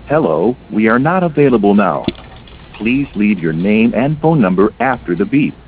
Hello, we are not available now. Please leave your name and phone number after the beep.